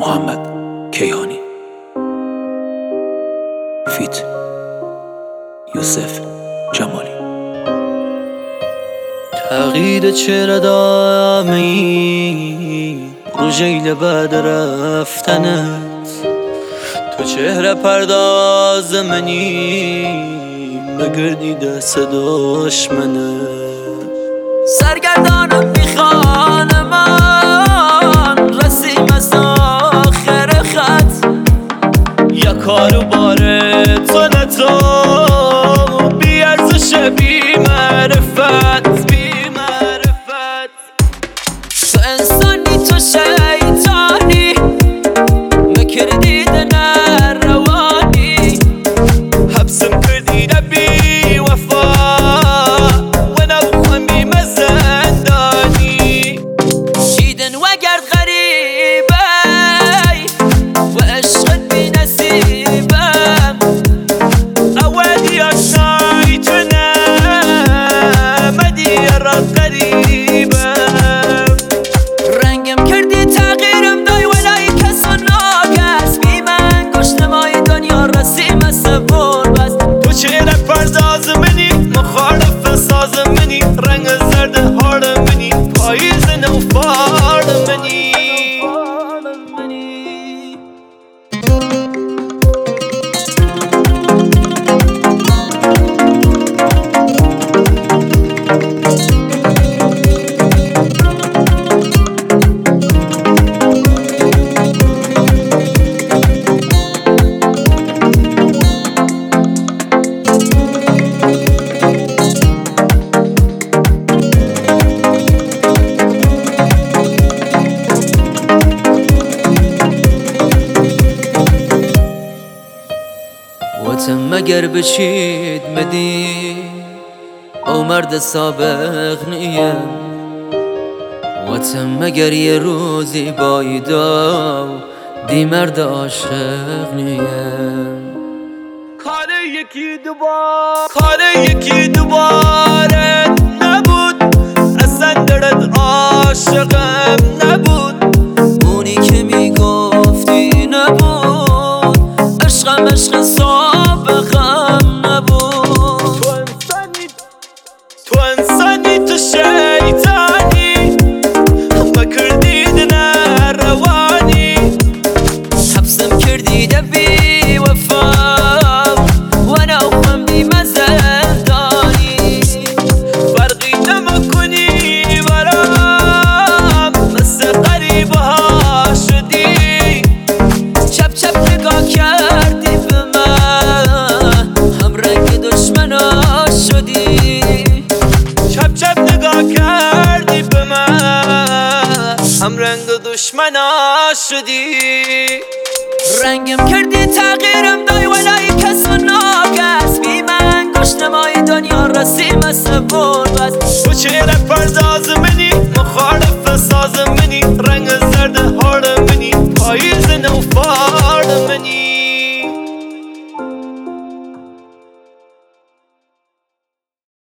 محمد کیهانی فیت یوسف جمالی. تغییر چرا دامی رو جیل بعد رفتنت، تو چهره پرداز منی مگردی دست دشمنت. سرگردانم میخوان من رسیم از آخر خط، یا کارو باره تو نتو بی ارزش بی معرفت. تو انسانی تو شیطانی مکردی دنر روانی، حبسم کردی بی وفا و نوخم بی مزندانی. شیدن و گرد غریبه و عشقت بی نصیبم، اولي أشايتنا مدي رد قريبة. رنگم کردی تغییرم دای ولای کس و ناکس، بی من گشنمای دنیا رسیم سفر بس. تو چهره پرداز منی مخالف ساز منی، رنگ زرد هارد منی پاییز نوفار منی. واتم مگر بشید مدی او مرد سابق نیم، واتم مگر یه روزی بایدا دی مرد عاشق نیم. کار یکی دوباره نبود، اصلا درد عاشقم نبود. اونی که میگفتی نبود، عشقم عشق سابقم نبود. تو انسانی تو شیطانی مکردی دنر روانی، حبسم کردی بی وفا و نوخم بی مزندانی. فرقی نمیکنی برام مثل غریبه ها شدی، چپ چپ نگاه کردی به من هم رنگ دشمنا شدی. چپ چپ نگاه کردی به من هم رنگ دشمنا شدی. رنگم کردی تغییرم دای ولای کس و ناکس، بی من گشنمای دنیا رسیم سفر بس. تو چهره پرداز منی